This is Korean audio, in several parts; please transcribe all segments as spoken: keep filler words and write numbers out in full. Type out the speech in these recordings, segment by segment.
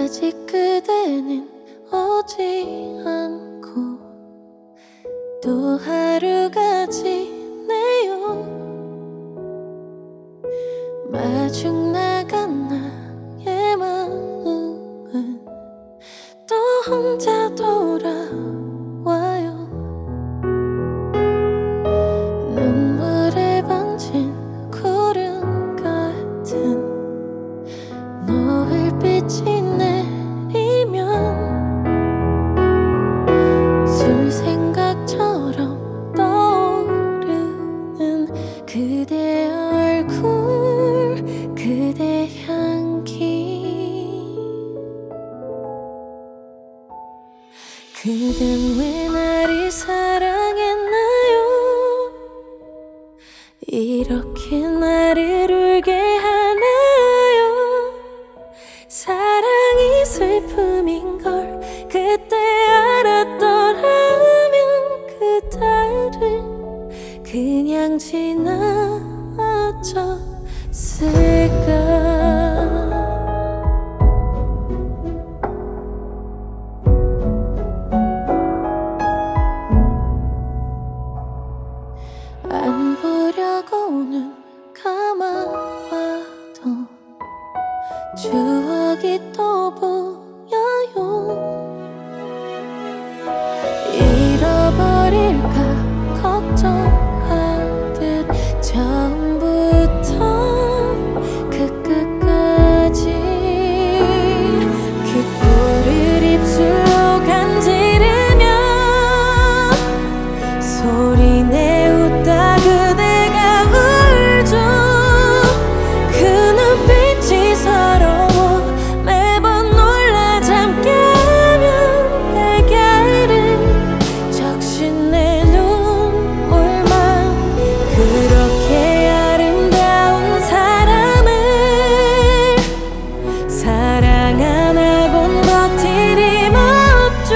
아직 그대는 오지 않고 또 하루가 지내요. 마중 나간 나의 마음은 또 혼자 돌아와요. 눈물에 번진 구름 같은 노을빛이 내리면 술 생각처럼 떠오르는 그대 얼굴, 그대 향기. 그댄 왜 나를 사랑했나요? 이렇게 나를 울게 하나요? 사랑이 슬픔인걸 그때 알았더라면 그달을 그냥 지나쳤을까. 안 보려고 눈 감아봐도 추억이 또 보여요. 잃어버릴까 걱정하듯 처음부터 그 끝까지 그 꿀을 입술로 간지르며 소리내 웃다 그대가 울죠. 그 눈빛이 서러워 매번 놀라 잠깐면 해결을 적신 내 눈물만. 그렇게 아름다운 사람을 사랑 안 하곤 버틸 힘 없죠.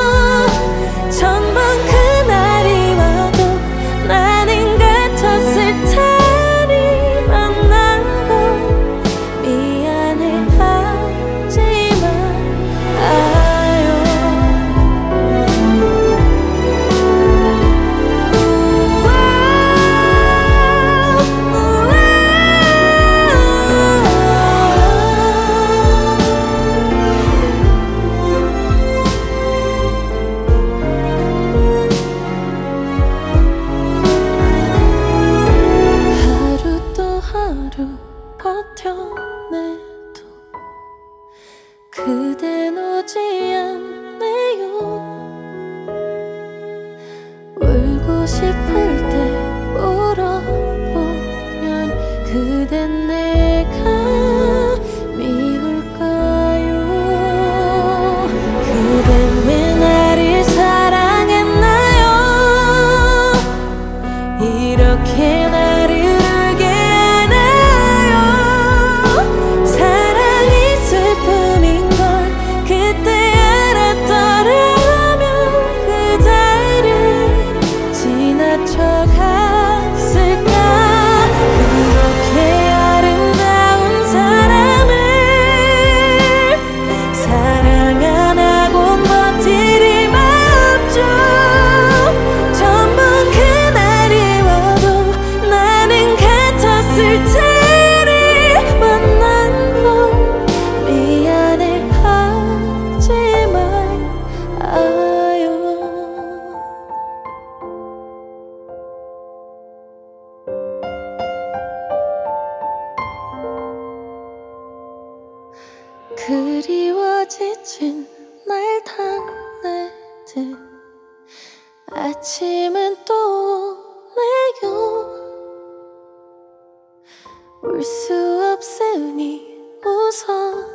전번 그날이 와도 나는 같았을 테니 만난 건 미안해 하지 말아요. 하루 또 하루 버텨내도 그댄 오지 않네요. 울고 싶을 때 울어보면 그댄 내가 미울까요? 그댄 왜 나를 사랑했나요? 이렇게 나를 울게 하나요? 사랑이 슬픔인걸 그때 알았더라면 그달을 지나쳐갔을까. 그렇게 아름다운 사람을 사랑 안 하곤 버틸 힘 없죠. 전번 그날이 와도 나는 같았을 테니 만난 건 미안해 하지 말아요. 그리워 지친 날 달래듯 아침은 또 오네요. 울 수 없으니 웃어